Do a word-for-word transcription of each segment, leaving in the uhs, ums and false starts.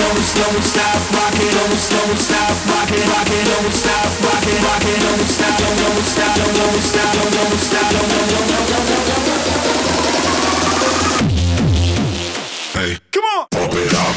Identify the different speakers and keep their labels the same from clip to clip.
Speaker 1: don't stop, rock it, don't, don't stop, rock it, rock it, don't stop, rock it, rock it, don't stop, don't, don't stop, don't, don't stop, don't, don't stop, don't, don't, don't, don't, don't, don't, don't, don't. Hey, come on, pump it up.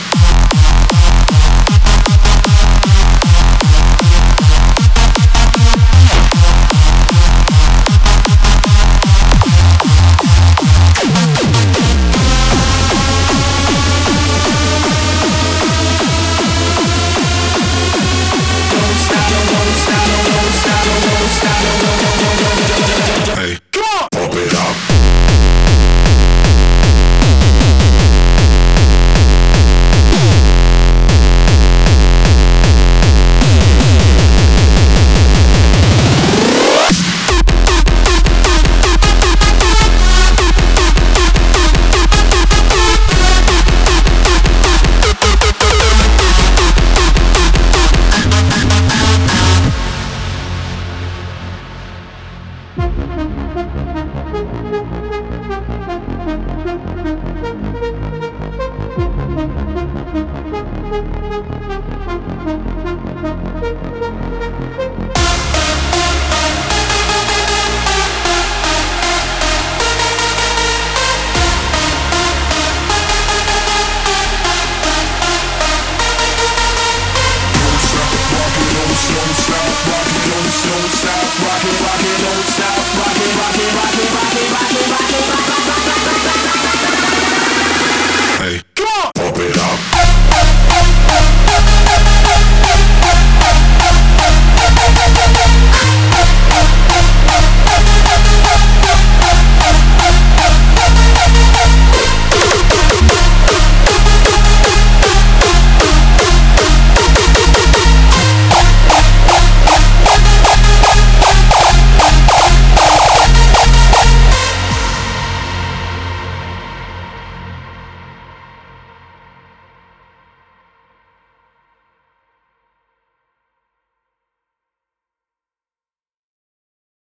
Speaker 1: Hey, come on, pump it up. Thank you.